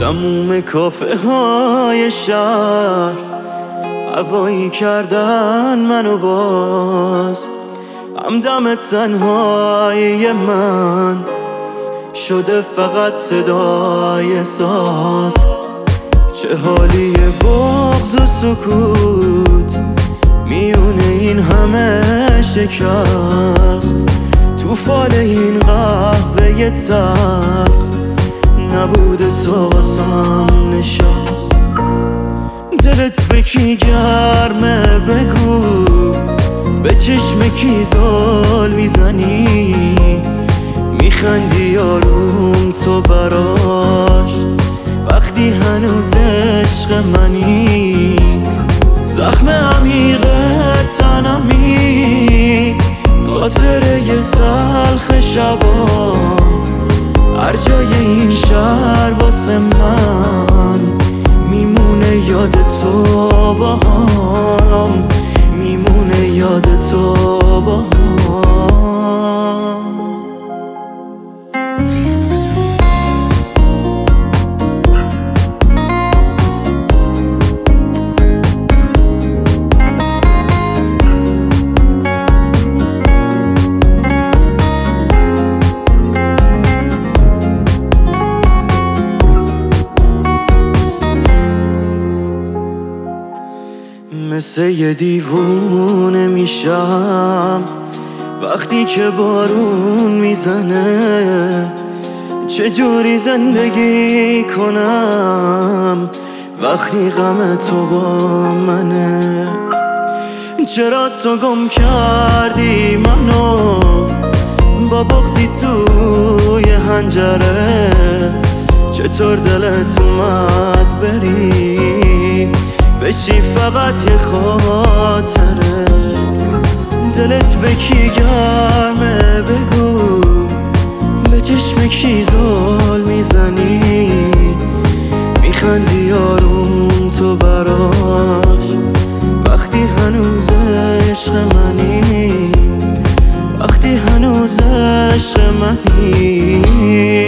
تموم کافه های شهر هوایی کردن منو باز، همدم تنهای من شده فقط صدای ساز. چه حالی بغض و سکوت میونه این همه شکست، تو فال این قهوه تلخ نبوده تو واسم نشست. دلت به کی گرمه بگو، به چشم کی زل میزنی، میخندی یاروم تو براش وقتی هنوز عشق منی. زخم عمیق تنمی، خاطره تلخ شبام، هر جای این شهر واسه من میمونه یاد تو باهام، میمونه یاد تو باهام. مثل یه دیوونه میشم وقتی که بارون میزنه، چجوری زندگی کنم وقتی غم تو با منه. چرا تو گم کردی منو با بغضی توی حنجره، چطور دلت اومد بری بشی فقط یه خاطره. دلت به کی گرمه بگو، به چشم کی زل میزنی، میخندی یاروم تو براش وقتی هنوز عشق منی، وقتی هنوز عشق منی.